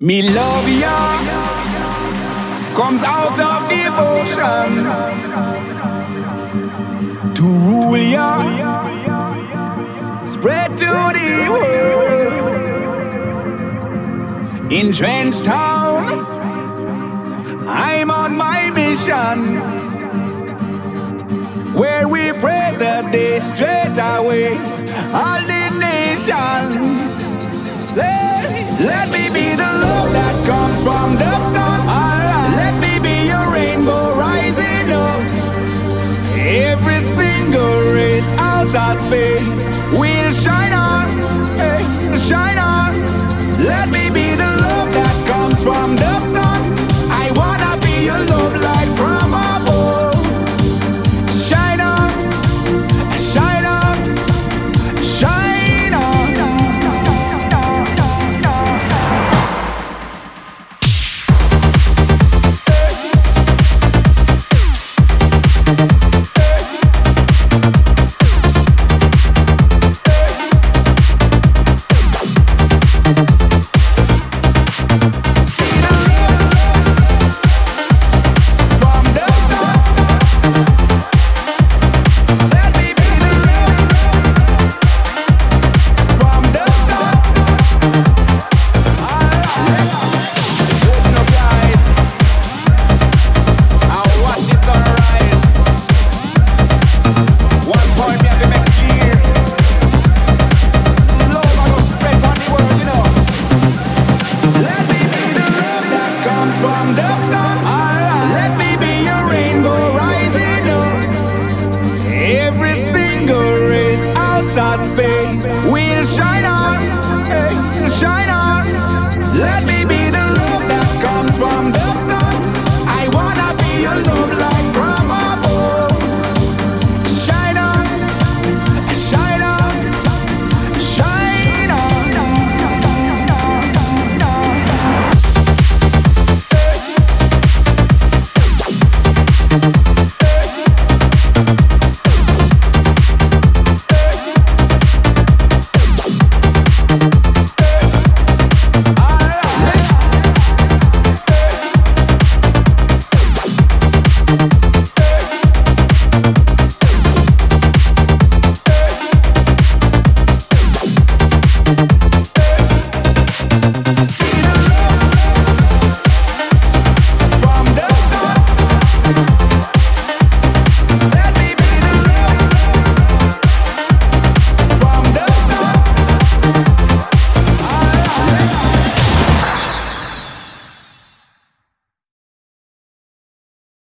Me love ya comes out of devotion to rule ya, spread to the world. In Trench Town, I'm on my mission, where we praise the day straight away, all the nation. Let me be the